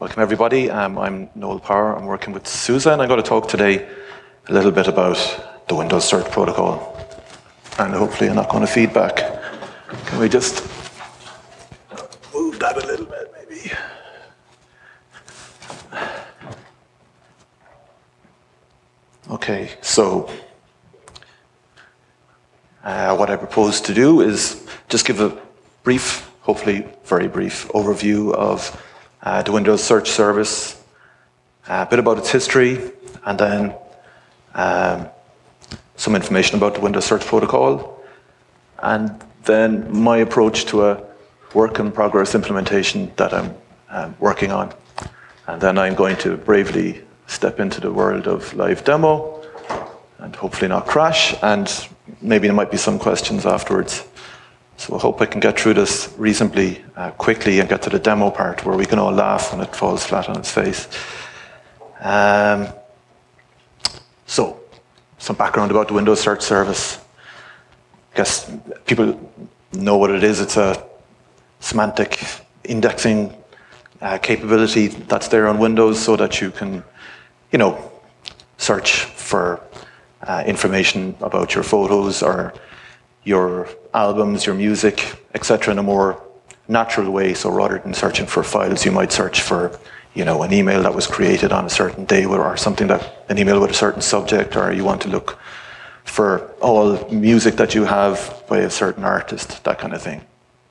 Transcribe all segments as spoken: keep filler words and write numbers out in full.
Welcome everybody, um, I'm Noel Power, I'm working with SUSE and I'm going to talk today a little bit about the Windows Search Protocol, and hopefully I'm not going to feedback. Can we just move that a little bit maybe? Okay, so uh, what I propose to do is just give a brief, hopefully very brief overview of Uh, the Windows Search Service, a bit about its history, and then um, some information about the Windows Search Protocol, and then my approach to a work-in-progress implementation that I'm um, working on. And then I'm going to bravely step into the world of live demo, and hopefully not crash, and maybe there might be some questions afterwards. So I hope I can get through this reasonably uh, quickly and get to the demo part where we can all laugh when it falls flat on its face. Um, so, some background about the Windows Search Service. I guess people know what it is. It's a semantic indexing uh, capability that's there on Windows so that you can, you know, search for uh, information about your photos or your albums, your music, et cetera in a more natural way. So rather than searching for files, you might search for, you know, an email that was created on a certain day or something that, an email with a certain subject, or you want to look for all music that you have by a certain artist, that kind of thing.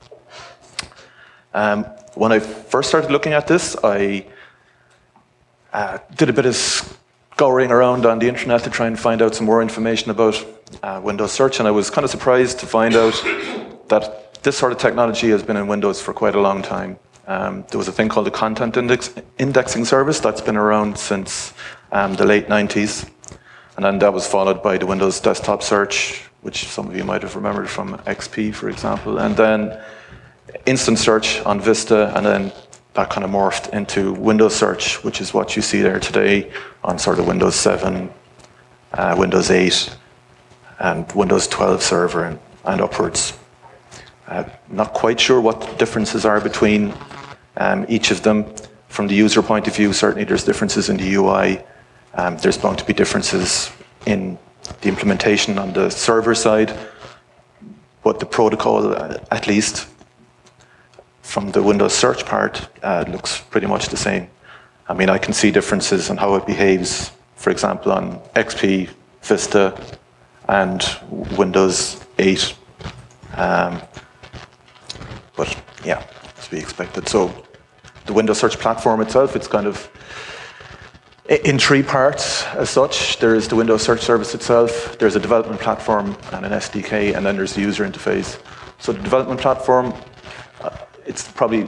Um, when I first started looking at this, I uh, did a bit of scouring around on the internet to try and find out some more information about uh, Windows Search, and I was kind of surprised to find out that this sort of technology has been in Windows for quite a long time. Um, there was a thing called the Content Index Indexing Service that's been around since um, the late nineties, and then that was followed by the Windows Desktop Search, which some of you might have remembered from X P, for example, and then Instant Search on Vista, and then that kind of morphed into Windows Search, which is what you see there today on sort of Windows seven, uh, Windows eight, and Windows twelve Server and, and upwards. Uh, not quite sure what the differences are between um, each of them. From the user point of view, certainly there's differences in the U I. Um, there's bound to be differences in the implementation on the server side, but the protocol, uh, at least, from the Windows Search part, uh, looks pretty much the same. I mean, I can see differences in how it behaves, for example, on X P, Vista, and Windows eight. Um, but yeah, as we expected. So the Windows Search platform itself, it's kind of in three parts as such. There's the Windows Search Service itself, there's a development platform and an S D K, and then there's the user interface. So the development platform, it's probably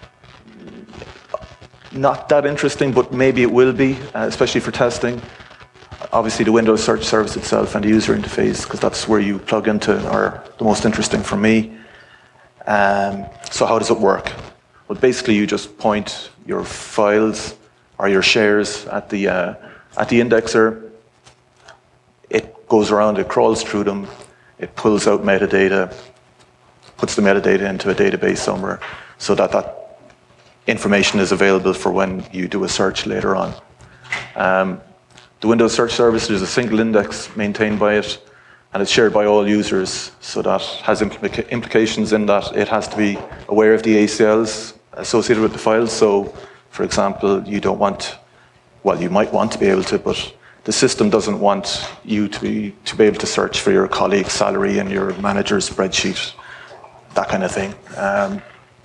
not that interesting, but maybe it will be, uh, especially for testing. Obviously, the Windows Search Service itself and the user interface, because that's where you plug into, are the most interesting for me. Um, so how does it work? Well, basically, you just point your files or your shares at the uh, at the indexer. It goes around, it crawls through them, it pulls out metadata, puts the metadata into a database somewhere so that that information is available for when you do a search later on. Um, the Windows Search Service, there's a single index maintained by it, and it's shared by all users, so that has implica implications in that it has to be aware of the A C Ls associated with the files. So, for example, you don't want, well, you might want to be able to, but the system doesn't want you to be, to be able to search for your colleague's salary in your manager's spreadsheet, that kind of thing. Um,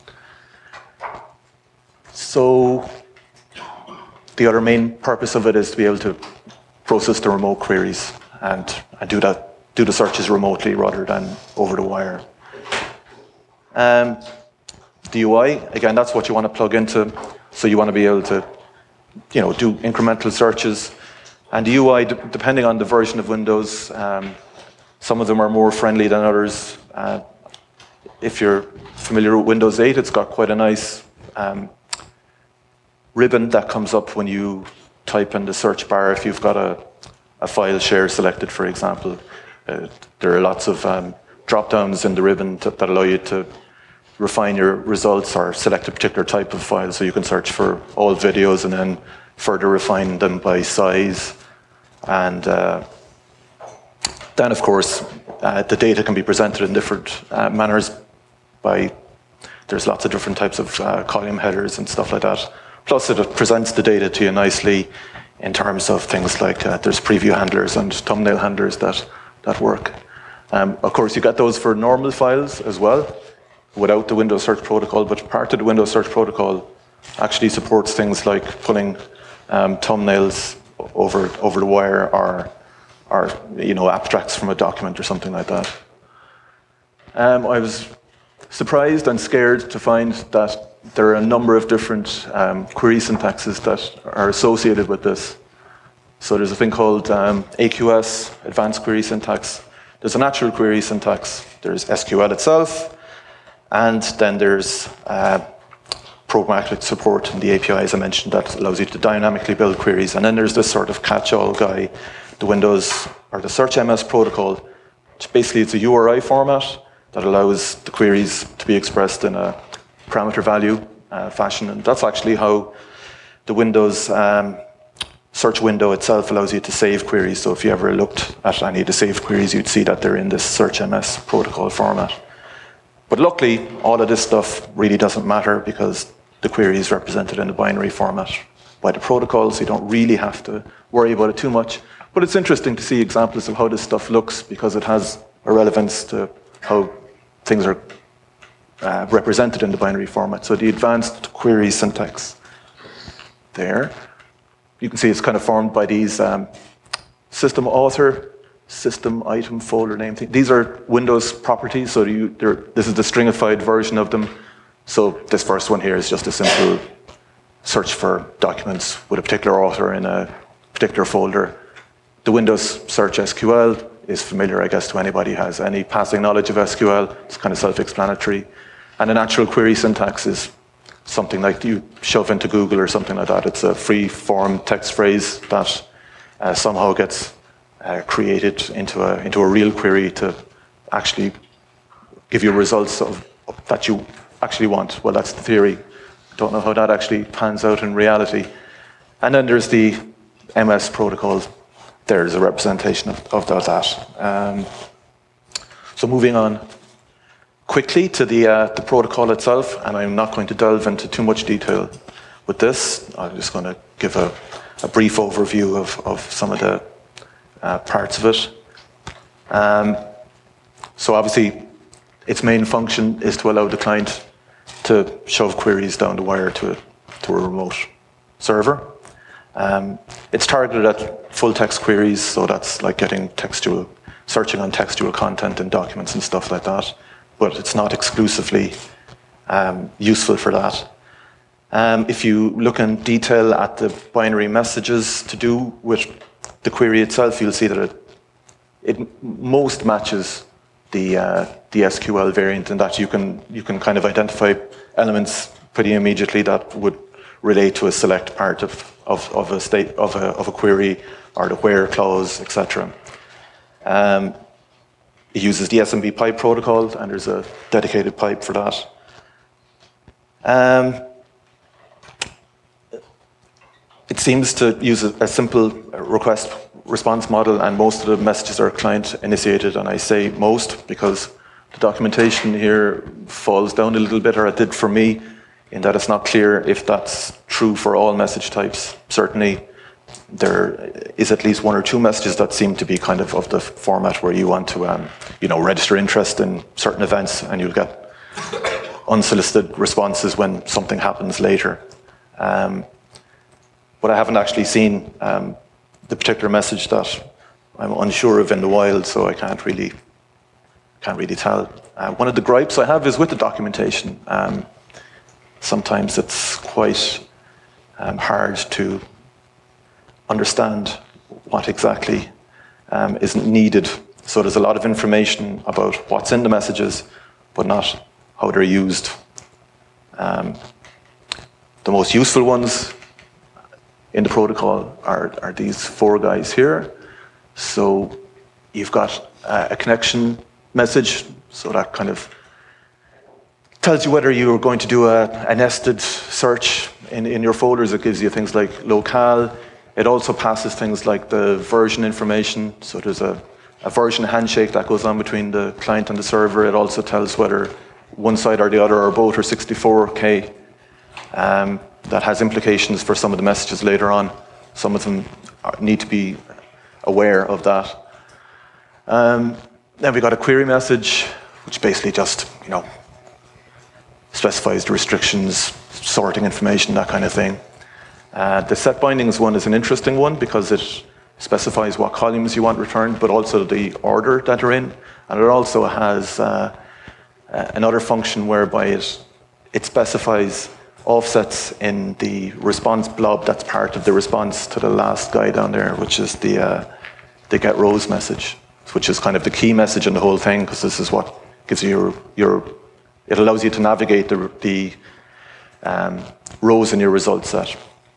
so the other main purpose of it is to be able to process the remote queries and, and do that, do the searches remotely rather than over the wire. Um, the U I, again, that's what you want to plug into. So you want to be able to, you know, do incremental searches. And the U I, d depending on the version of Windows, um, some of them are more friendly than others. Uh, if you're familiar with Windows eight, it's got quite a nice um, ribbon that comes up when you type in the search bar. If you've got a, a file share selected, for example, uh, there are lots of um, drop downs in the ribbon to, that allow you to refine your results or select a particular type of file. So you can search for all videos and then further refine them by size. And uh, then, of course, uh, the data can be presented in different uh, manners by, there's lots of different types of uh, column headers and stuff like that. Plus, it presents the data to you nicely in terms of things like uh, there's preview handlers and thumbnail handlers that, that work. Um, of course, you get those for normal files as well, without the Windows Search Protocol, but part of the Windows Search Protocol actually supports things like pulling um, thumbnails over over the wire, or, or you know, abstracts from a document or something like that. Um, I was surprised and scared to find that there are a number of different um, query syntaxes that are associated with this. So there's a thing called um, A Q S, Advanced Query Syntax. There's a natural query syntax. There's S Q L itself. And then there's uh, programmatic support in the A P I, as I mentioned, that allows you to dynamically build queries. And then there's this sort of catch-all guy, the Windows, or the Search M S protocol, which basically it's a U R I format that allows the queries to be expressed in a parameter value uh, fashion. And that's actually how the Windows um, search window itself allows you to save queries. So if you ever looked at any of the saved queries, you'd see that they're in this Search M S protocol format. But luckily, all of this stuff really doesn't matter because the query is represented in a binary format by the protocol, so you don't really have to worry about it too much. But it's interesting to see examples of how this stuff looks because it has a relevance to how things are uh, represented in the binary format. So the advanced query syntax there, you can see it's kind of formed by these um, system author, system item folder name thing. These are Windows properties, so you, this is the stringified version of them. So this first one here is just a simple search for documents with a particular author in a particular folder. The Windows Search S Q L is familiar, I guess, to anybody who has any passing knowledge of S Q L. It's kind of self-explanatory. And a natural query syntax is something like you shove into Google or something like that. It's a free-form text phrase that uh, somehow gets Uh, created into a into a real query to actually give you results of, of that you actually want. Well, that's the theory. Don't know how that actually pans out in reality. And then there's the M S protocol. There's a representation of, of that. Um, so moving on quickly to the uh, the protocol itself, and I'm not going to delve into too much detail with this. I'm just going to give a, a brief overview of, of some of the Uh, parts of it. Um, so obviously, its main function is to allow the client to shove queries down the wire to a, to a remote server. Um, it's targeted at full text queries, so that's like getting textual, searching on textual content in documents and stuff like that. But it's not exclusively um, useful for that. Um, if you look in detail at the binary messages to do with the query itself, you'll see that it, it most matches the uh, the S Q L variant, in that you can you can kind of identify elements pretty immediately that would relate to a select part of of, of a state of a of a query, or the where clause, et cetera. Um, it uses the S M B pipe protocol, and there's a dedicated pipe for that. Um, It seems to use a, a simple request response model, and most of the messages are client initiated, and I say most because the documentation here falls down a little bit, or it did for me, in that it's not clear if that's true for all message types. Certainly there is at least one or two messages that seem to be kind of of the format where you want to um, you know, register interest in certain events, and you'll get unsolicited responses when something happens later. Um, But I haven't actually seen um, the particular message that I'm unsure of in the wild, so I can't really can't really tell. Uh, one of the gripes I have is with the documentation. Um, sometimes it's quite um, hard to understand what exactly um, is needed. So there's a lot of information about what's in the messages, but not how they're used. Um, the most useful ones in the protocol are, are these four guys here. So you've got uh, a connection message, so that kind of tells you whether you're going to do a, a nested search in, in your folders. It gives you things like locale. It also passes things like the version information. So there's a, a version handshake that goes on between the client and the server. It also tells whether one side or the other or both are sixty-four K. Um, that has implications for some of the messages later on. Some of them are, need to be aware of that. Um, then we got a query message, which basically just, you know, specifies the restrictions, sorting information, that kind of thing. Uh, the set bindings one is an interesting one because it specifies what columns you want returned, but also the order that they're in. And it also has uh, another function whereby it, it specifies offsets in the response blob that's part of the response to the last guy down there, which is the, uh, the get rows message, which is kind of the key message in the whole thing, because this is what gives you your, your it allows you to navigate the, the um, rows in your result set.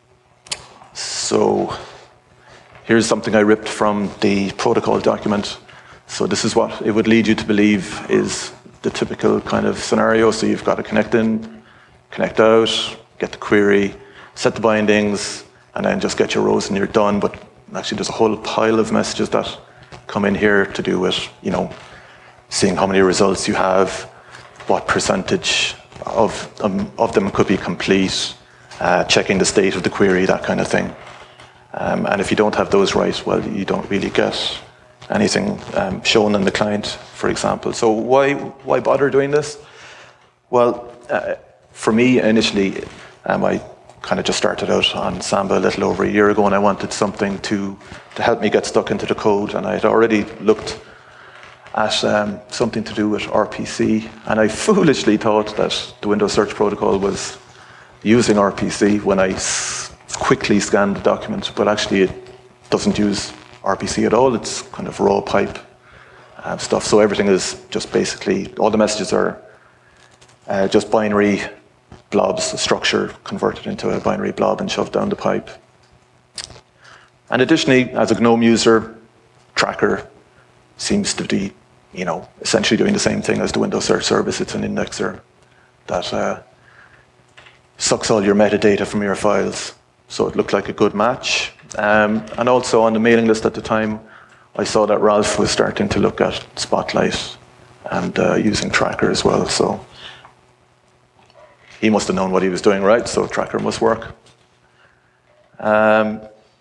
So here's something I ripped from the protocol document. So this is what it would lead you to believe is the typical kind of scenario. So you've got to connect in, connect out, get the query, set the bindings, and then just get your rows and you're done. But actually there's a whole pile of messages that come in here to do with, you know, seeing how many results you have, what percentage of, um, of them could be complete, uh, checking the state of the query, that kind of thing. Um, and if you don't have those right, well, you don't really get anything um, shown in the client, for example. So why, why bother doing this? Well, uh, for me, initially, um, I kind of just started out on Samba a little over a year ago, and I wanted something to, to help me get stuck into the code. And I had already looked at um, something to do with R P C, and I foolishly thought that the Windows Search Protocol was using R P C when I s quickly scanned the document, but actually it doesn't use R P C at all. It's kind of raw pipe uh, stuff. So everything is just basically, all the messages are uh, just binary blobs, a structure converted into a binary blob and shoved down the pipe. And additionally, as a GNOME user, Tracker seems to be, you know, essentially doing the same thing as the Windows Search Service. It's an indexer that uh, sucks all your metadata from your files. So it looked like a good match. Um, and also on the mailing list at the time, I saw that Ralph was starting to look at Spotlight and uh, using Tracker as well. So he must have known what he was doing, right? So Tracker must work. Um,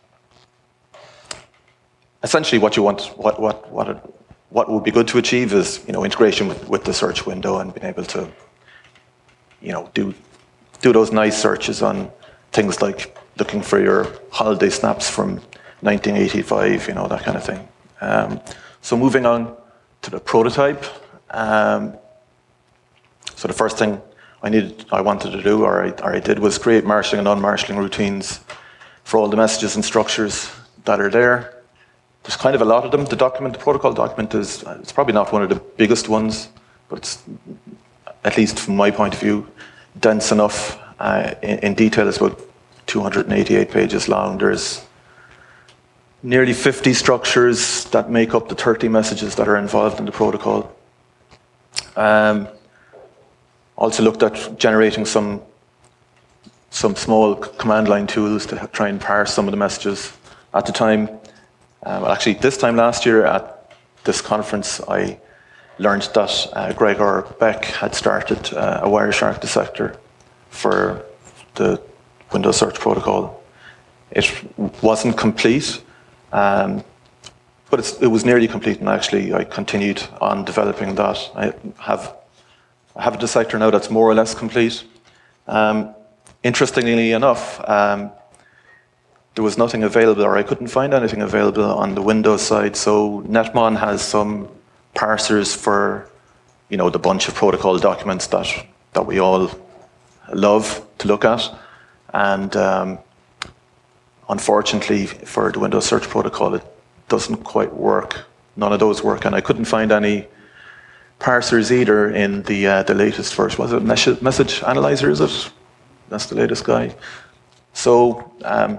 essentially, what you want, what what what it, what would be good to achieve is, you know, integration with, with the search window and being able to, you know, do do those nice searches on things like looking for your holiday snaps from nineteen eighty-five, you know, that kind of thing. Um, so moving on to the prototype. Um, so the first thing I needed, I wanted to do, or I, or I did, was create marshalling and unmarshalling routines for all the messages and structures that are there. There's kind of a lot of them. The document, the protocol document is, it's probably not one of the biggest ones, but it's, at least from my point of view, dense enough. Uh, in, in detail, it's about two hundred eighty-eight pages long. There's nearly fifty structures that make up the thirty messages that are involved in the protocol. Um, also looked at generating some some small command line tools to try and parse some of the messages. At the time, um, actually this time last year at this conference, I learned that uh, Gregor Beck had started uh, a Wireshark dissector for the Windows Search Protocol. It wasn't complete, um, but it's, it was nearly complete, and actually I continued on developing that. I have, I have a dissector now that's more or less complete. Um, interestingly enough, um, there was nothing available, or I couldn't find anything available on the Windows side, so Netmon has some parsers for, you know, the bunch of protocol documents that, that we all love to look at. And um, unfortunately for the Windows Search Protocol, it doesn't quite work. None of those work, and I couldn't find any parsers either in the uh, the latest version. Was it Message, Message Analyzer, is it? That's the latest guy. So, um,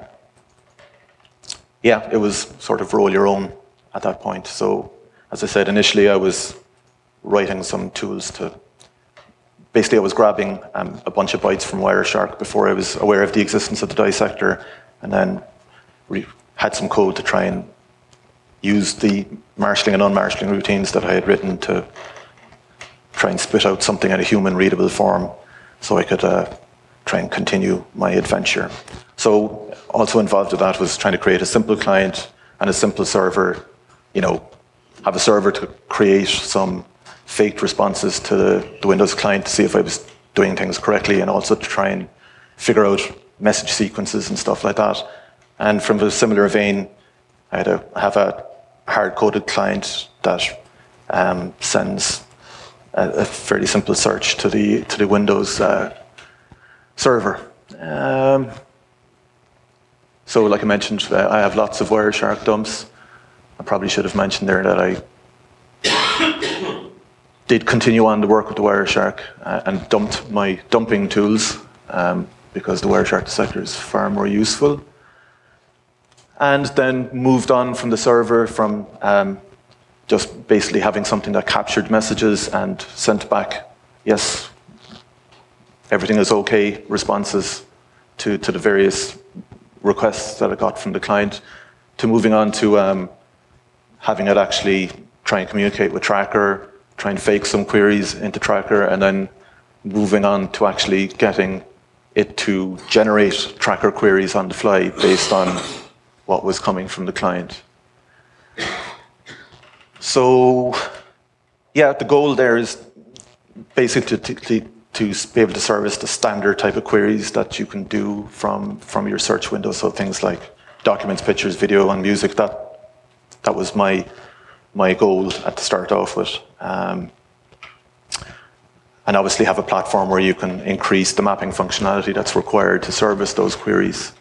yeah, it was sort of roll your own at that point. So, as I said, initially I was writing some tools to basically I was grabbing um, a bunch of bytes from Wireshark before I was aware of the existence of the dissector, and then we had some code to try and use the marshalling and unmarshalling routines that I had written to try and spit out something in a human readable form so I could uh, try and continue my adventure. So also involved with that was trying to create a simple client and a simple server, you know, have a server to create some faked responses to the, the Windows client to see if I was doing things correctly, and also to try and figure out message sequences and stuff like that. And from a similar vein, I had to have a hard-coded client that um, sends a, a fairly simple search to the to the Windows uh, server. Um, so, like I mentioned, uh, I have lots of Wireshark dumps. I probably should have mentioned there that I did continue on to work with the Wireshark uh, and dumped my dumping tools um, because the Wireshark dissector is far more useful. And then moved on from the server from um, just basically having something that captured messages and sent back, yes, everything is okay, responses to, to the various requests that I got from the client, to moving on to um, having it actually try and communicate with Tracker, try and fake some queries into Tracker, and then moving on to actually getting it to generate Tracker queries on the fly based on what was coming from the client. So, yeah, the goal there is basically to, to, to be able to service the standard type of queries that you can do from, from your search window. So things like documents, pictures, video, and music. That, that was my, my goal at the start off with. Um, and obviously have a platform where you can increase the mapping functionality that's required to service those queries,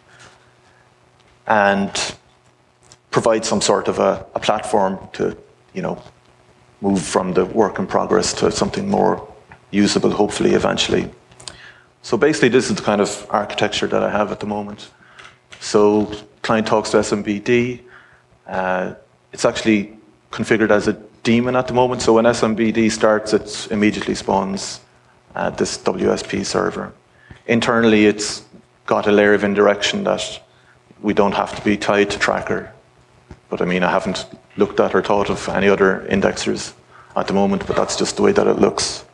and provide some sort of a, a platform to, you know, move from the work in progress to something more usable, hopefully, eventually. So basically, this is the kind of architecture that I have at the moment. So client talks to S M B D. Uh, it's actually configured as a daemon at the moment. So when S M B D starts, it immediately spawns uh, this W S P server. Internally, it's got a layer of indirection that we don't have to be tied to Tracker. But I mean, I haven't looked at or thought of any other indexers at the moment, but that's just the way that it looks.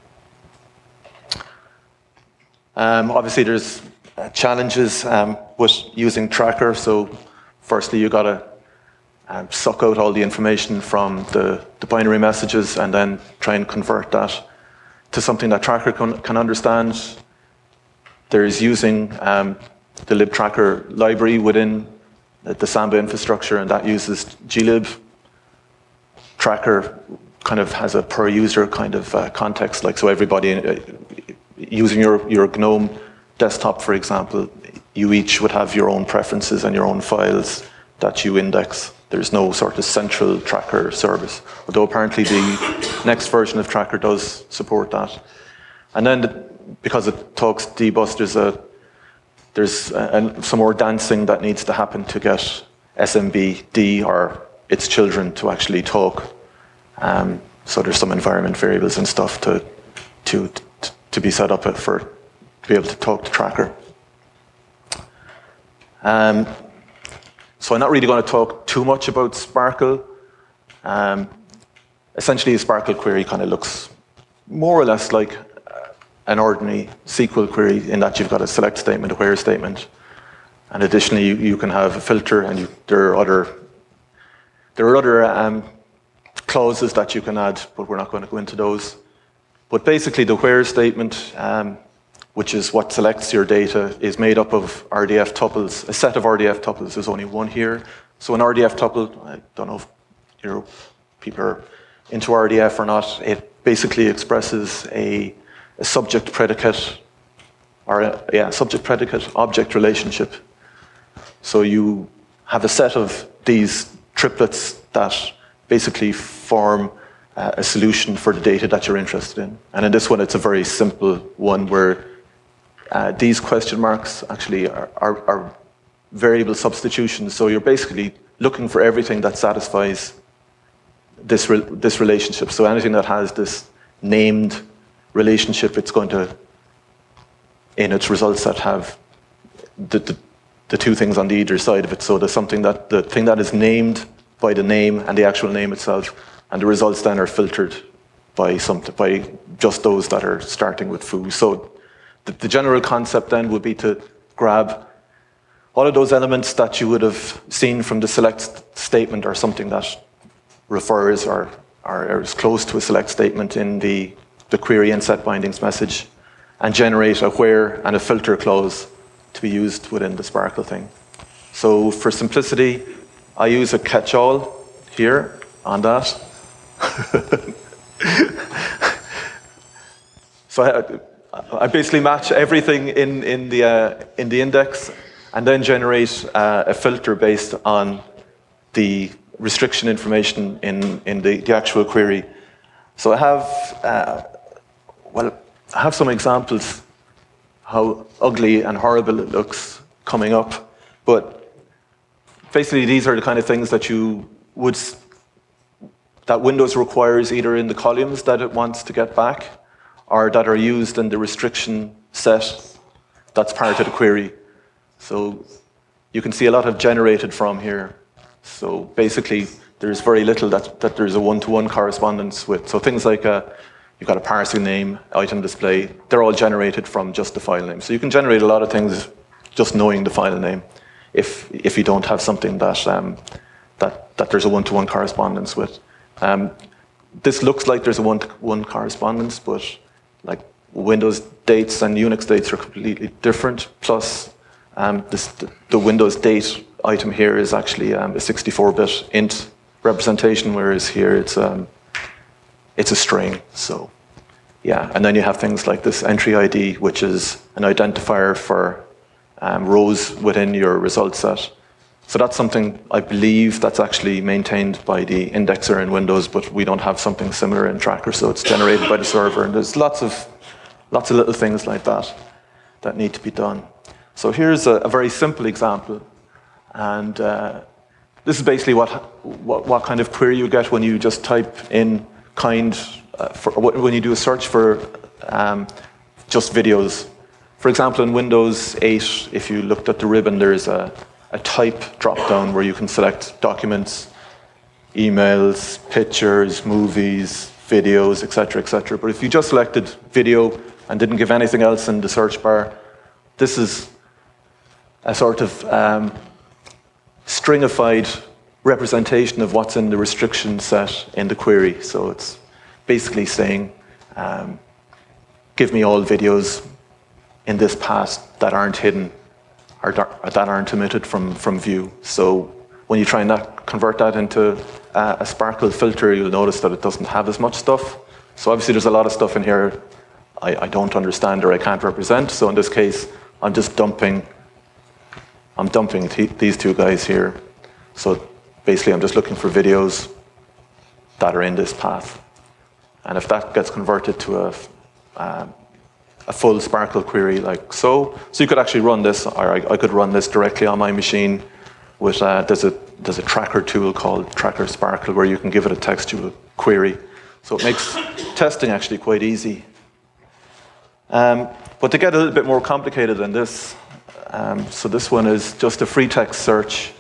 Um, obviously, there's uh, challenges um, with using Tracker. So firstly, you gotta um, suck out all the information from the, the binary messages and then try and convert that to something that Tracker can, can understand. There's using um, the libtracker library within the Samba infrastructure, and that uses glib. Tracker kind of has a per user kind of uh, context, like so everybody uh, using your, your GNOME desktop, for example, you each would have your own preferences and your own files that you index. There's no sort of central Tracker service, although apparently the next version of Tracker does support that. And then the, because it talks dbus, there's a There's uh, some more dancing that needs to happen to get S M B D or its children to actually talk. Um, so there's some environment variables and stuff to, to, to be set up for, to be able to talk to Tracker. Um, so I'm not really going to talk too much about Sparkle. Um, essentially, a Sparkle query kind of looks more or less like an ordinary S Q L query in that you've got a select statement, a where statement, and additionally you, you can have a filter, and you, there are other there are other um, clauses that you can add, but we're not going to go into those. But basically, the where statement, um, which is what selects your data, is made up of R D F tuples. A set of R D F tuples. There's only one here. So an R D F tuple, I don't know if you know, people are into R D F or not. It basically expresses a a subject predicate, or a, yeah, subject predicate object relationship. So you have a set of these triplets that basically form uh, a solution for the data that you're interested in. And in this one, it's a very simple one where uh, these question marks actually are, are, are variable substitutions. So you're basically looking for everything that satisfies this, re this relationship. So anything that has this named relationship it's going to, in its results set, have the, the, the two things on the either side of it. So there's something that, the thing that is named by the name and the actual name itself, and the results then are filtered by something, by just those that are starting with foo. So the, the general concept then would be to grab all of those elements that you would have seen from the select statement, or something that refers or, or is close to a select statement in the, the query and set bindings message, and generate a where and a filter clause to be used within the Sparkle thing. So for simplicity, I use a catch-all here on that. So I, I basically match everything in, in, the, uh, in the index, and then generate uh, a filter based on the restriction information in, in the, the actual query. So I have, uh, well, I have some examples how ugly and horrible it looks coming up, but basically these are the kind of things that you would, that Windows requires either in the columns that it wants to get back, or that are used in the restriction set that's part of the query. So you can see a lot of generated from here. So basically, there's very little that, that there's a one-to-one correspondence with. So things like a, you've got a parsing name, item display, they're all generated from just the file name. So you can generate a lot of things just knowing the file name if, if you don't have something that, um, that, that there's a one-to-one correspondence with. Um, this looks like there's a one-to-one correspondence, but like Windows dates and Unix dates are completely different. Plus, Um, this, the, the Windows date item here is actually um, a sixty-four bit int representation, whereas here it's um, it's a string. So, yeah, and then you have things like this entry I D, which is an identifier for um, rows within your result set. So that's something I believe that's actually maintained by the indexer in Windows, but we don't have something similar in Tracker, so it's generated by the server. And there's lots of lots of little things like that that need to be done. So here's a, a very simple example, and uh, this is basically what, what what kind of query you get when you just type in kind uh, for when you do a search for um, just videos. For example, in Windows eight, if you looked at the ribbon, there's a, a type drop-down where you can select documents, emails, pictures, movies, videos, et cetera, et cetera. But if you just selected video and didn't give anything else in the search bar, this is a sort of um, stringified representation of what's in the restriction set in the query. So it's basically saying, um, give me all videos in this path that aren't hidden or that aren't omitted from, from view. So when you try and not convert that into uh, a Sparkle filter, you'll notice that it doesn't have as much stuff. So obviously there's a lot of stuff in here I, I don't understand or I can't represent. So in this case, I'm just dumping I'm dumping th these two guys here. So basically I'm just looking for videos that are in this path. And if that gets converted to a, um, a full Sparkle query like so, so you could actually run this, or I, I could run this directly on my machine with, uh, there's, a, there's a tracker tool called Tracker Sparkle where you can give it a textual query. So it makes testing actually quite easy. Um, but to get a little bit more complicated than this, Um, so this one is just a free text search.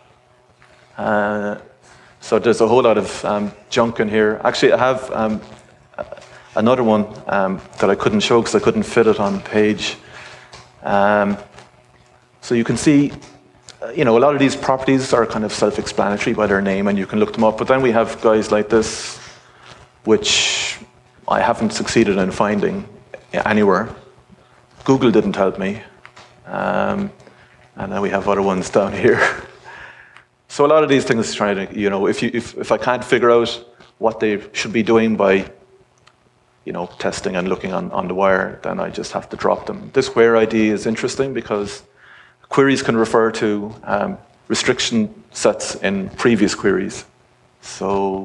Uh, so there's a whole lot of um, junk in here. Actually, I have um, another one um, that I couldn't show because I couldn't fit it on the page. Um, so you can see, uh, you know, a lot of these properties are kind of self-explanatory by their name, and you can look them up. But then we have guys like this, which I haven't succeeded in finding anywhere. Google didn't help me. Um, and then we have other ones down here. So a lot of these things try to, you know, if, you, if, if I can't figure out what they should be doing by, you know, testing and looking on, on the wire, then I just have to drop them. This where I D is interesting because queries can refer to um, restriction sets in previous queries. So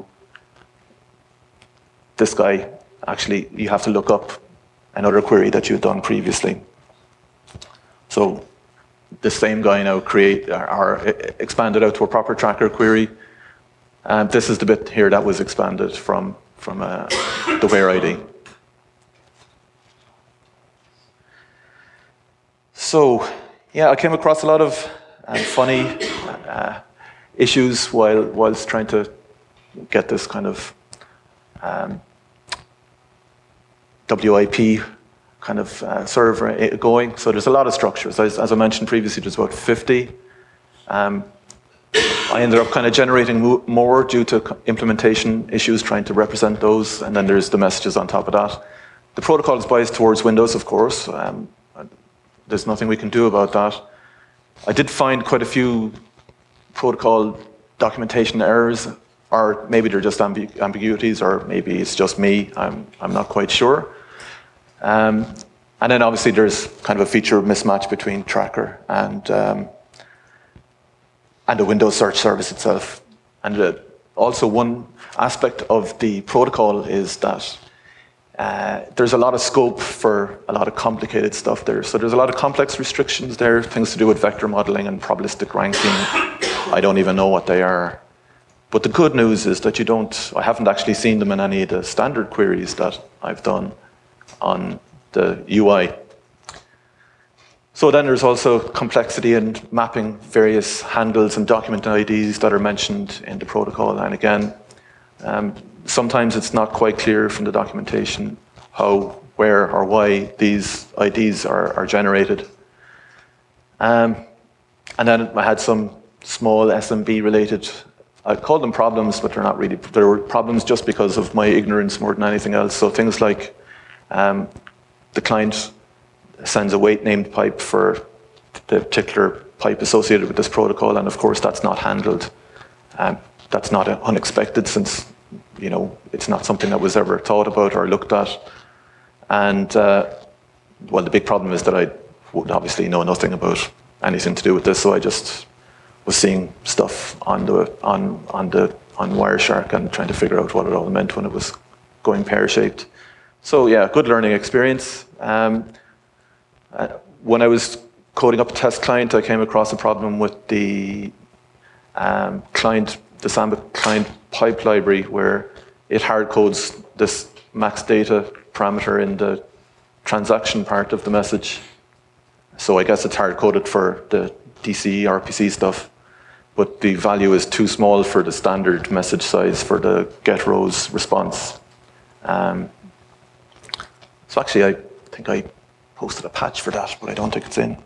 this guy, actually, you have to look up another query that you've done previously. So the same guy now create or, or expanded out to a proper tracker query. And this is the bit here that was expanded from, from uh, the where I D. So, yeah, I came across a lot of uh, funny uh, issues while whilst trying to get this kind of um, W I P kind of uh, server going. So there's a lot of structures. As, as I mentioned previously, there's about fifty. Um, I ended up kind of generating mo more due to implementation issues, trying to represent those, and then there's the messages on top of that. The protocol is biased towards Windows, of course. Um, there's nothing we can do about that. I did find quite a few protocol documentation errors, or maybe they're just ambi ambiguities, or maybe it's just me. I'm, I'm not quite sure. Um, and then obviously there's kind of a feature mismatch between Tracker and um, and the Windows search service itself. And uh, also one aspect of the protocol is that uh, there's a lot of scope for a lot of complicated stuff there. So there's a lot of complex restrictions there, things to do with vector modeling and probabilistic ranking. I don't even know what they are. But the good news is that you don't, I haven't actually seen them in any of the standard queries that I've done on the U I. So then there's also complexity in mapping various handles and document I Ds that are mentioned in the protocol. And again, um, sometimes it's not quite clear from the documentation how, where, or why these I Ds are, are generated. Um, and then I had some small S M B related, I call them problems, but they're not really, they were problems just because of my ignorance more than anything else. So things like um, the client sends a wait named pipe for the particular pipe associated with this protocol, and of course that's not handled. Um, that's not unexpected, since you know it's not something that was ever thought about or looked at. And uh, well, the big problem is that I would obviously know nothing about anything to do with this, so I just was seeing stuff on the on on the on Wireshark and trying to figure out what it all meant when it was going pear-shaped. So yeah, good learning experience. Um, Uh, when I was coding up a test client, I came across a problem with the um, client, the Samba client pipe library, where it hard codes this max data parameter in the transaction part of the message. So I guess it's hard coded for the D C E, R P C stuff, but the value is too small for the standard message size for the get rows response. Um, so actually, I think I posted a patch for that, but I don't think it's in.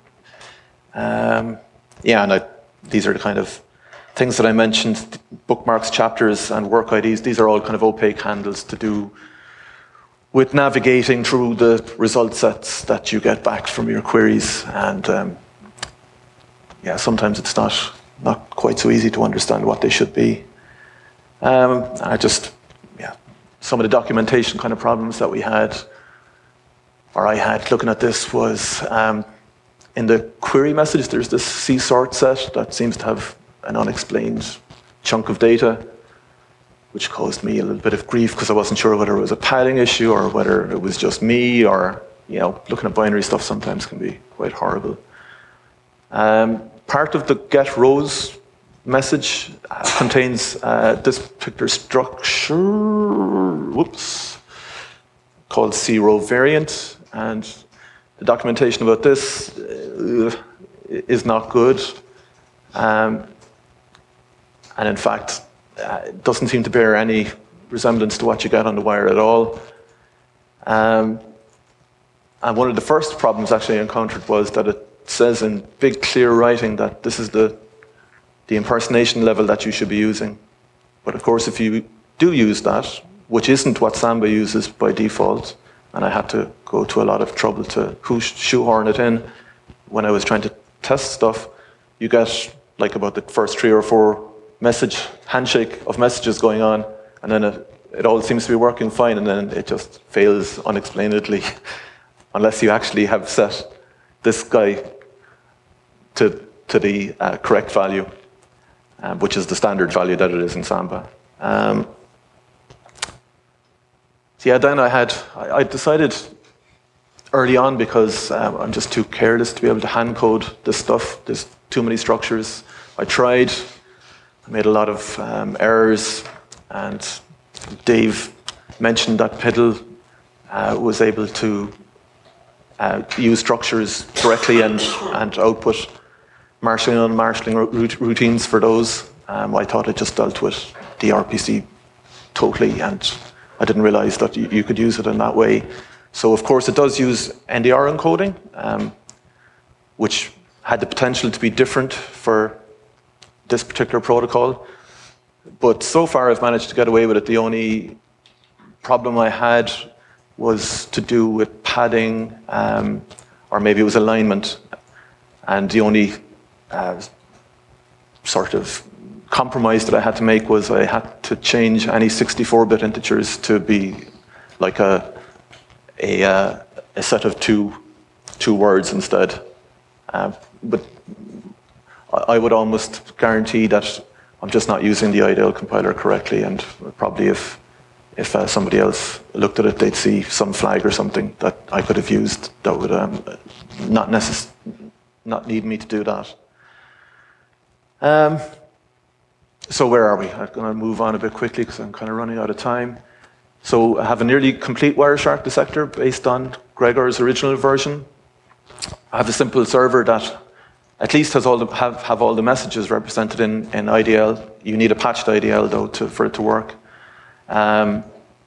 Um, yeah, and I, these are the kind of things that I mentioned, bookmarks, chapters, and work I Ds. These are all kind of opaque handles to do with navigating through the result sets that you get back from your queries. And um, yeah, sometimes it's not, not quite so easy to understand what they should be. Um, I just, yeah, some of the documentation kind of problems that we had, or I had looking at this, was um, in the query message, there's this C sort set that seems to have an unexplained chunk of data, which caused me a little bit of grief because I wasn't sure whether it was a padding issue or whether it was just me, or, you know, looking at binary stuff sometimes can be quite horrible. Um, part of the get rows message uh, contains uh, this particular structure, whoops, called C row variant. And the documentation about this uh, is not good. Um, and in fact, uh, it doesn't seem to bear any resemblance to what you get on the wire at all. Um, and one of the first problems actually I encountered was that it says in big clear writing that this is the, the impersonation level that you should be using. But of course, if you do use that, which isn't what Samba uses by default, and I had to go to a lot of trouble to shoehorn it in when I was trying to test stuff, you get like about the first three or four message, handshake of messages going on, and then it, it all seems to be working fine, and then it just fails unexplainedly, unless you actually have set this guy to, to the uh, correct value, uh, which is the standard value that it is in Samba. Um, So yeah, then I had, I decided early on, because um, I'm just too careless to be able to hand code this stuff. There's too many structures. I tried, I made a lot of um, errors, and Dave mentioned that Piddle uh, was able to uh, use structures directly and, and output marshalling and unmarshalling routines for those. Um, I thought it just dealt with the R P C totally, and I didn't realize that you, you could use it in that way. So of course it does use N D R encoding, um, which had the potential to be different for this particular protocol. But so far I've managed to get away with it. The only problem I had was to do with padding, um, or maybe it was alignment. And the only uh, sort of compromise that I had to make was I had to change any sixty-four bit integers to be like a, a, uh, a set of two, two words instead. Uh, but I would almost guarantee that I'm just not using the I D L compiler correctly, and probably if if uh, somebody else looked at it, they'd see some flag or something that I could have used that would um, not necess- not need me to do that. Um, so where are we? I'm going to move on a bit quickly because I'm kind of running out of time. So I have a nearly complete Wireshark dissector based on Gregor's original version. I have a simple server that at least has all the, have, have all the messages represented in, in I D L. You need a patched I D L, though, to, for it to work. Um,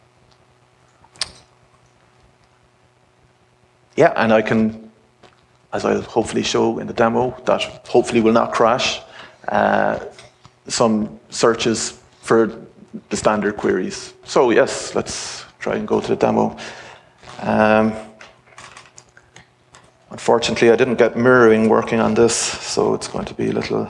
yeah, and I can, as I'll hopefully show in the demo, that hopefully will not crash, uh, some searches for the standard queries. So yes, let's try and go to the demo. Um, Unfortunately, I didn't get mirroring working on this, so it's going to be a little...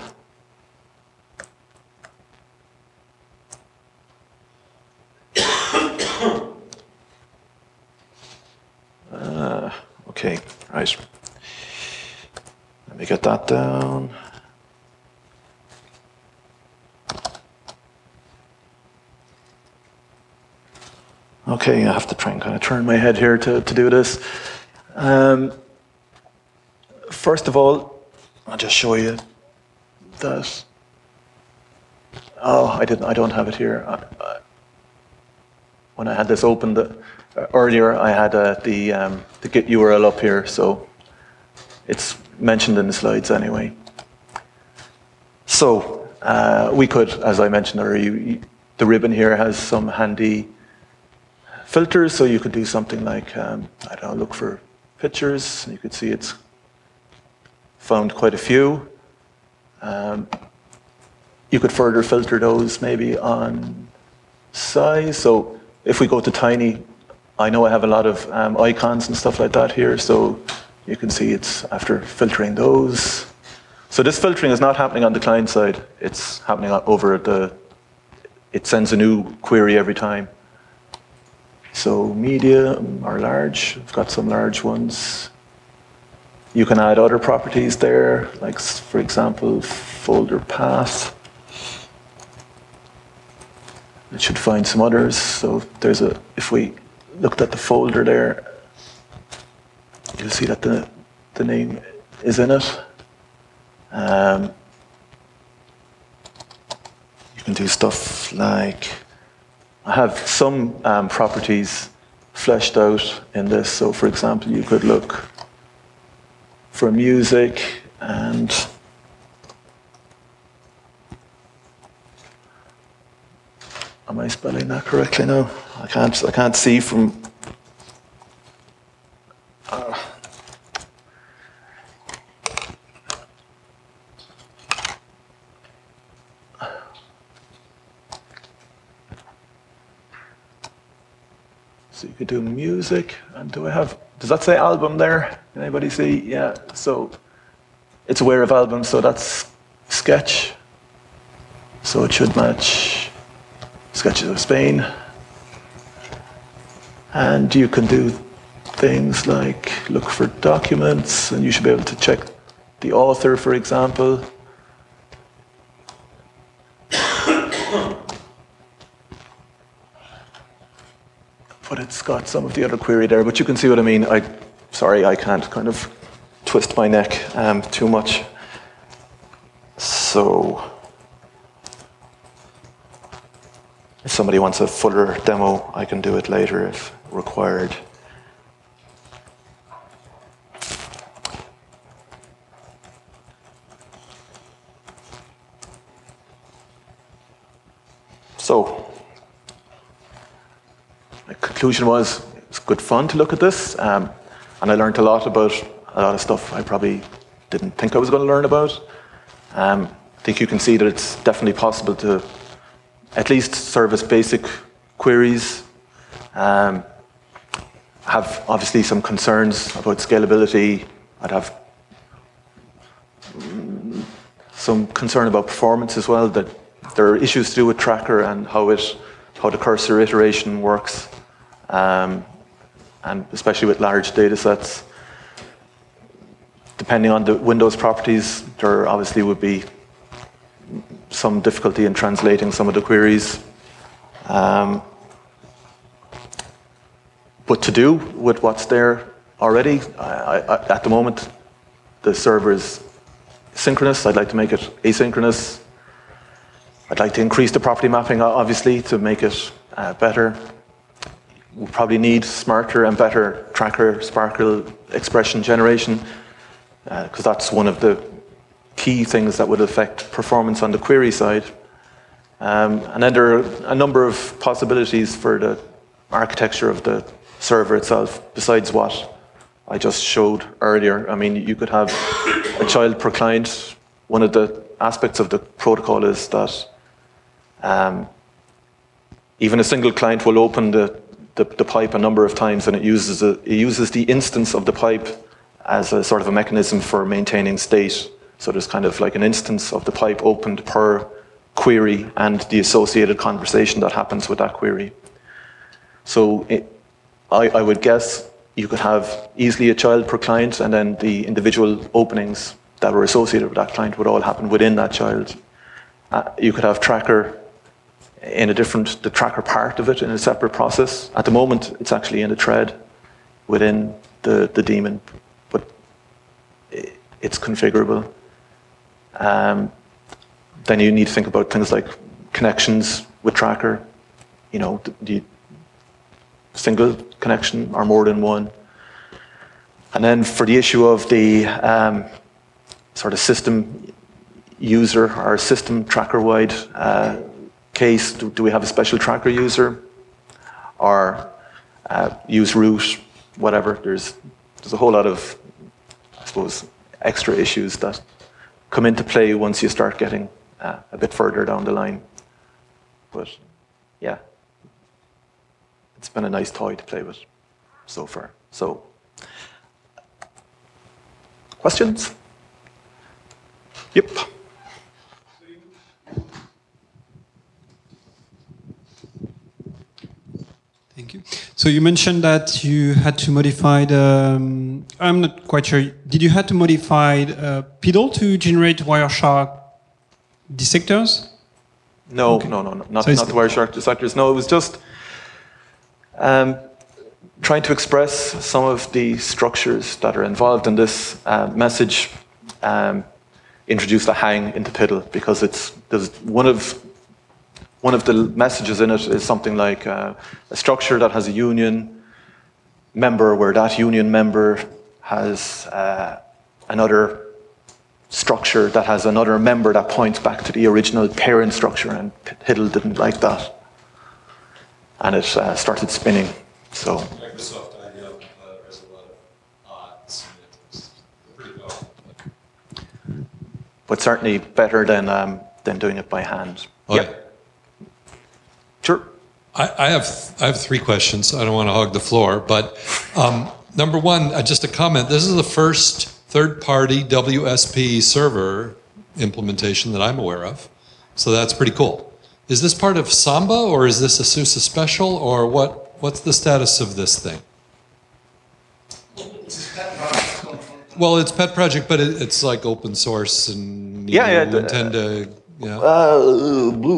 uh, okay, right. Let me get that down. Okay, I have to try and kind of turn my head here to, to do this. Um, First of all, I'll just show you that. Oh, I didn't. I don't have it here. I, I, when I had this opened uh, earlier, I had uh, the um, the Git U R L up here, so it's mentioned in the slides anyway. So uh, we could, as I mentioned earlier, you, you, the ribbon here has some handy filters, so you could do something like um, I don't know, look for pictures. You could see it's found quite a few. Um, you could further filter those maybe on size. So if we go to Tiny, I know I have a lot of um, icons and stuff like that here, so you can see it's after filtering those. So this filtering is not happening on the client side. It's happening over the, it sends a new query every time. So medium or large, I've got some large ones. You can add other properties there, like, for example, folder path. It should find some others. So there's a, if we looked at the folder there, you'll see that the, the name is in it. Um, you can do stuff like, I have some um, properties fleshed out in this. So for example, you could look for music, and am I spelling that correctly now? I can't. I can't see from. Uh, so you could do music, and do I have? Does that say album there? Can anybody see? Yeah, so it's aware of albums, so that's Sketch. So it should match Sketches of Spain. And you can do things like look for documents, and you should be able to check the author, for example. But it's got some of the other query there, but you can see what I mean. I, sorry, I can't kind of twist my neck um, too much. So, if somebody wants a fuller demo, I can do it later if required. so, my conclusion was it was good fun to look at this, um, and I learned a lot about a lot of stuff I probably didn't think I was going to learn about. Um, I think you can see that it's definitely possible to at least service basic queries. Um, have obviously some concerns about scalability. I'd have some concern about performance as well, that there are issues to do with Tracker and how it, how the cursor iteration works, um, and especially with large data sets. Depending on the Windows properties, there obviously would be some difficulty in translating some of the queries. Um, but to do with what's there already, I, I, at the moment, the server is synchronous. I'd like to make it asynchronous. I'd like to increase the property mapping, obviously, to make it uh, better. We'll probably need smarter and better Tracker Sparkle expression generation, because uh, that's one of the key things that would affect performance on the query side. Um, and then there are a number of possibilities for the architecture of the server itself, besides what I just showed earlier. I mean, you could have a child per client. One of the aspects of the protocol is that um, even a single client will open the, the, the pipe a number of times, and it uses, a, it uses the instance of the pipe as a sort of a mechanism for maintaining state. So there's kind of like an instance of the pipe opened per query and the associated conversation that happens with that query. So it, I, I would guess you could have easily a child per client, and then the individual openings that were associated with that client would all happen within that child. Uh, you could have Tracker in a different, the Tracker part of it in a separate process. At the moment, it's actually in a thread within the, the daemon, but it's configurable. Um, then you need to think about things like connections with Tracker. You know, the single connection or more than one. And then for the issue of the um, sort of system user or system tracker-wide uh, case, do, do we have a special tracker user or uh, use root, whatever? There's there's a whole lot of, I suppose, extra issues that come into play once you start getting uh, a bit further down the line. But yeah, it's been a nice toy to play with so far. So, questions? Yep. Thank you. So you mentioned that you had to modify the, um, I'm not quite sure, did you have to modify uh, P I D L to generate Wireshark dissectors? No, okay. no, no, no, not, so not the Wireshark dissectors. No, it was just um, trying to express some of the structures that are involved in this uh, message. Um, introduced a hang into P I D L because it's there's one of one of the messages in it is something like uh, a structure that has a union member where that union member has uh, another structure that has another member that points back to the original parent structure, and P I D L didn't like that, and it uh, started spinning. So Microsoft I D L compiler has a lot of odd semantics. Pretty powerful. but certainly better than um, than doing it by hand. Oh, yep. yeah. Sure. I, I have I have three questions. I don't want to hog the floor, but um, number one, uh, just a comment. This is the first third-party W S P server implementation that I'm aware of, so that's pretty cool. Is this part of Samba, or is this a SUSE special, or what? What's the status of this thing? Well, it's pet project, but it, it's like open source, and you yeah, yeah, know, intend to. Yeah. Uh, blue.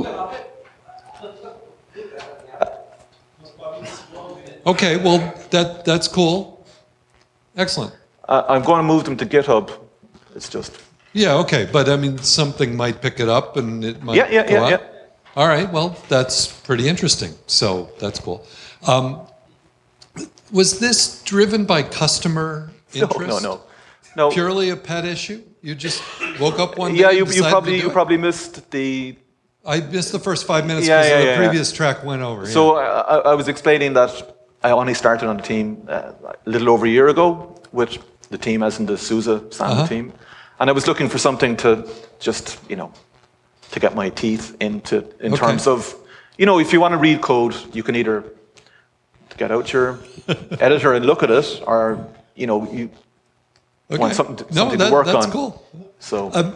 Okay, well, that that's cool. Excellent. Uh, I'm going to move them to GitHub. It's just. Yeah, okay, but I mean, something might pick it up, and it might. Yeah, yeah, go yeah, up. yeah. All right, well, that's pretty interesting. So that's cool. Um, was this driven by customer interest? No, no, no, no. Purely a pet issue? You just woke up one day Yeah, and you, you decided probably to do you it? probably missed the I missed the first five minutes Yeah, because yeah, the yeah, previous track went over. So I, I was explaining that I only started on the team uh, a little over a year ago with the team as in the Sousa Samba Uh-huh. team. And I was looking for something to just, you know, to get my teeth into in Okay. terms of, you know, if you want to read code, you can either get out your editor and look at it, or, you know, you Okay. want something to, no, something that, to work that's on. cool. So, Um,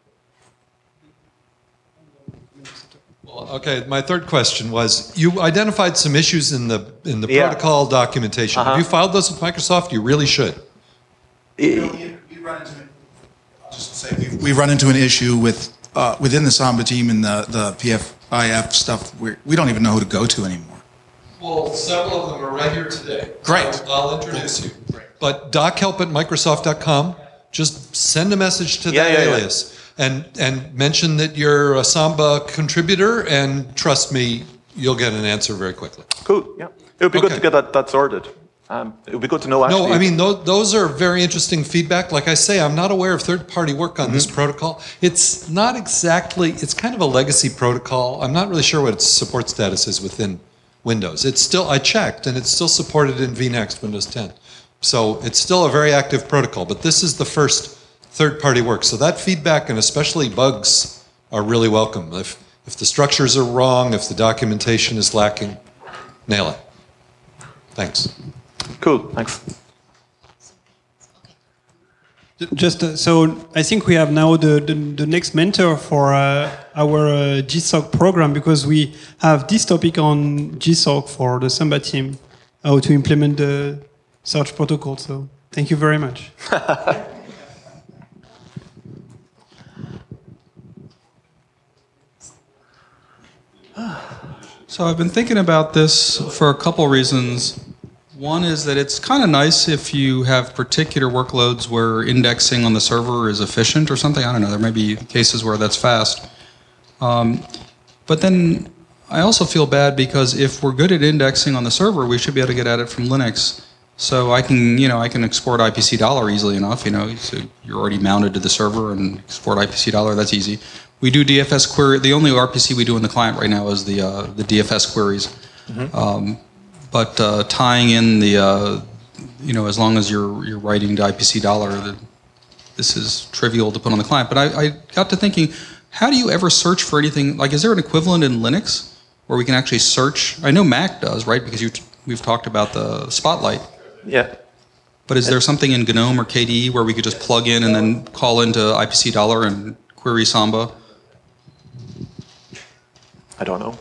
well, okay, my third question was, you identified some issues in the in the Yeah. protocol documentation. Uh-huh. Have you filed those with Microsoft? You really should. We run into it. Just to say, we we run into an issue with uh, within the Samba team and the the P F I F stuff. We we don't even know who to go to anymore. Well, several of them are right here today. Great. So I'll introduce you. But dochelp at microsoft dot com, just send a message to Yeah, that yeah, yeah. alias and and mention that you're a Samba contributor, and trust me, you'll get an answer very quickly. cool, yeah. It would be good Okay. to get that, that sorted. Um, it would be good to know, actually. No, I mean, those, those are very interesting feedback. Like I say, I'm not aware of third-party work on this protocol. It's not exactly, it's kind of a legacy protocol. I'm not really sure what its support status is within Windows. It's still, I checked, and it's still supported in vNext, Windows ten. So it's still a very active protocol, but this is the first third-party work. So that feedback, and especially bugs, are really welcome. If, if the structures are wrong, if the documentation is lacking, nail it. Thanks. Cool, thanks. Just uh, so I think we have now the, the, the next mentor for uh, our uh, G S O C program, because we have this topic on G S O C for the Samba team, how to implement the search protocol. So thank you very much. So I've been thinking about this for a couple reasons. One is that it's kind of nice if you have particular workloads where indexing on the server is efficient or something. I don't know. There may be cases where that's fast. Um, but then I also feel bad because if we're good at indexing on the server, we should be able to get at it from Linux. So I can, you know, I can export I P C dollar easily enough. You know, so you're already mounted to the server and export I P C dollar. That's easy. We do D F S query. The only R P C we do in the client right now is the uh, the D F S queries. Mm-hmm. Um, but uh, tying in the, uh, you know, as long as you're you're writing to I P C dollar, the, this is trivial to put on the client. But I, I got to thinking, how do you ever search for anything? Like, is there an equivalent in Linux where we can actually search? I know Mac does, right? Because you t- we've talked about the Spotlight. Yeah. But is there something in GNOME or K D E where we could just plug in and then call into I P C dollar and query Samba? I don't know.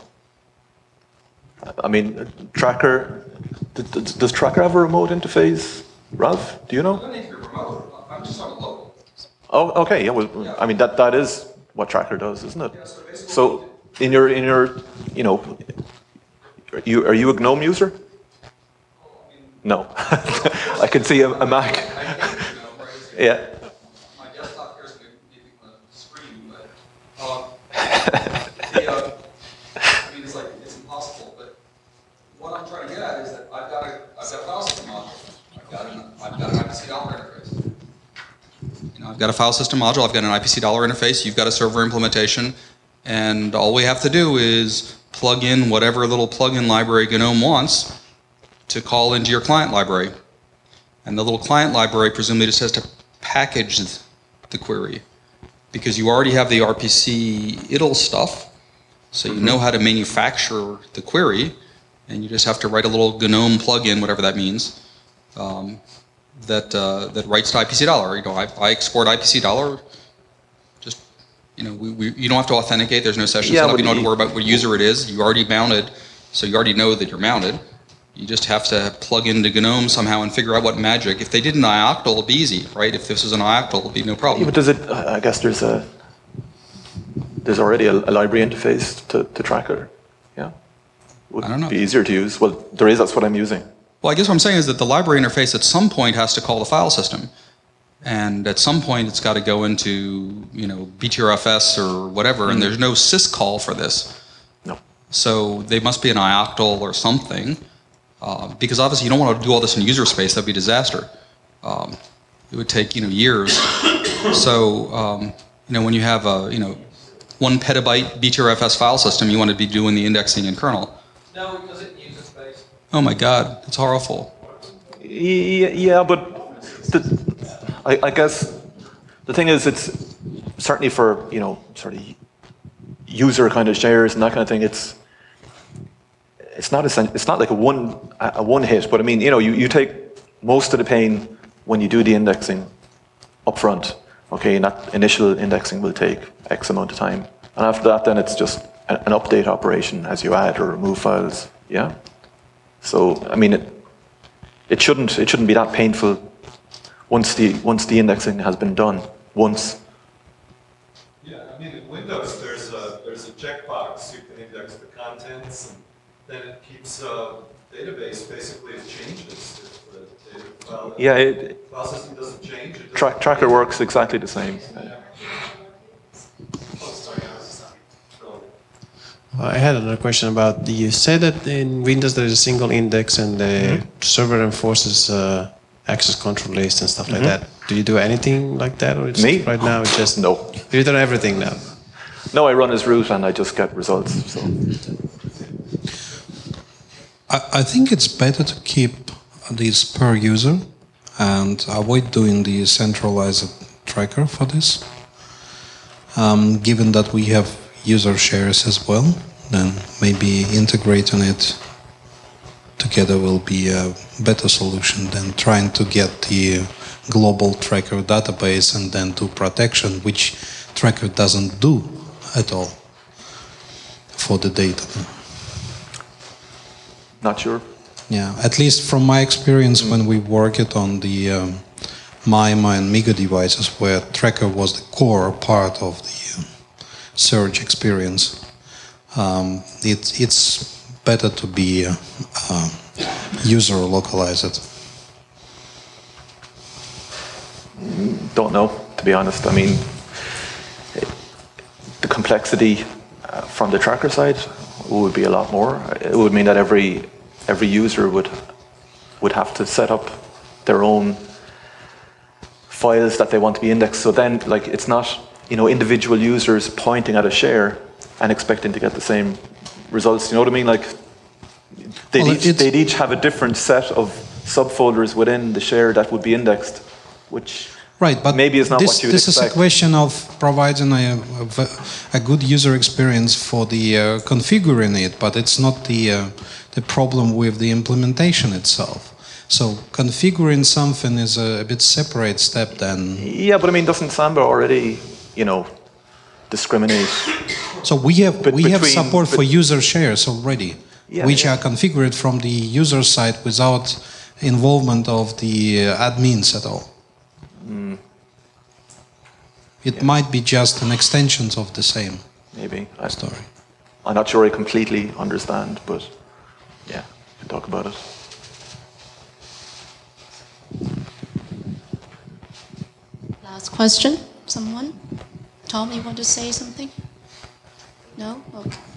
I mean, Tracker, d- d- does Tracker have a remote interface? Ralph, do you know? don't need to be remote. I'm just talking local. Oh, okay, yeah, well, I mean, that, that is what Tracker does, isn't it? So, in your, in your, you know, are you, are you a GNOME user? No. I can see a, a Mac. Yeah. My desktop here is giving a screen, but uh, the, uh, I mean, it's like it's impossible. But what I'm trying to get at is that I've got a I've got a file system module. I've got an I've got an I P C dollar interface. You know, I've got a file system module. I've got an I P C dollar interface. You've got a server implementation, and all we have to do is plug in whatever little plugin library GNOME wants to call into your client library. And the little client library presumably just has to package the query, because you already have the R P C I D L stuff, so you know how to manufacture the query, and you just have to write a little GNOME plugin, whatever that means, um, that uh, that writes to I P C dollar. You know, I, I export I P C dollar. Just, you know, we, we, you don't have to authenticate. There's no session Yeah, setup. but You don't have to you- worry about what user it is. You already mounted, so you already know that you're mounted. You just have to plug into GNOME somehow and figure out what magic. If they did an I O C T L, it'd be easy, right? If this was an I O C T L, it'd be no Yeah, problem. but does it, I guess there's a, there's already a, a library interface to, to Tracker, yeah? Would I don't know. be easier to use. Well, there is, that's what I'm using. Well, I guess what I'm saying is that the library interface at some point has to call the file system. And at some point it's got to go into, you know, B T R F S or whatever, and there's no syscall for this. No. So they must be an I O C T L or something. Uh, because obviously you don't want to do all this in user space. That'd be a disaster. Um, it would take, you know, years. So, um, you know, when you have a, you know, one petabyte B T R F S file system, you want to be doing the indexing in kernel. No, because it uses space. Oh my God, it's horrible. Yeah, yeah, but the, I, I guess the thing is, it's certainly for, you know, sort of user kind of shares and that kind of thing. It's it's not a, it's not like a one a one hit, but I mean, you know, you, you take most of the pain when you do the indexing up front. Okay, and that initial indexing will take X amount of time, and after that, then it's just a, an update operation as you add or remove files. Yeah. So I mean, it it shouldn't it shouldn't be that painful once the once the indexing has been done once. Yeah, I mean, in Windows, there's a, there's a checkbox. You can index the contents, and then it keeps a database basically it changes. If the data file Yeah, it, processing doesn't change. It doesn't track, tracker works exactly the same. I had another question about the, you said that in Windows there is a single index and the Mm-hmm. server enforces uh, access control list and stuff like that. Do you do anything like that, or it's Me? right now it's just No. You do everything now. No, I run as root and I just get results. So I, I think it's better to keep this per user and avoid doing the centralized tracker for this. Um, given that we have user shares as well, then maybe integrating it together will be a better solution than trying to get the global tracker database and then do protection, which tracker doesn't do at all for the data. not sure. Yeah, at least from my experience when we worked on the um, MIMA and MIGA devices, where tracker was the core part of the uh, search experience, um, it, it's better to be uh, uh, user localized. Don't know, to be honest. I mean, it, the complexity uh, from the tracker side would be a lot more. It would mean that every every user would would have to set up their own files that they want to be indexed. So then, like, it's not, you know, individual users pointing at a share and expecting to get the same results. You know what I mean? Like, they'd, Well, each, it's- they'd each have a different set of subfolders within the share that would be indexed, which Right, but maybe is not this, what you would this expect. is a question of providing a, a, a good user experience for the uh, configuring it, but it's not the uh, the problem with the implementation itself. So configuring something is a, a bit separate step than. Yeah, but I mean, doesn't Samba already, you know, discriminate? So we have But we have between- support for but- user shares already, Yeah, which yeah. are configured from the user side without involvement of the uh, admins at all. It might be just an extension of the same Maybe. I, story. I'm not sure I completely understand, but yeah, we can talk about it. Last question, someone? Tom, you want to say something? No? Okay.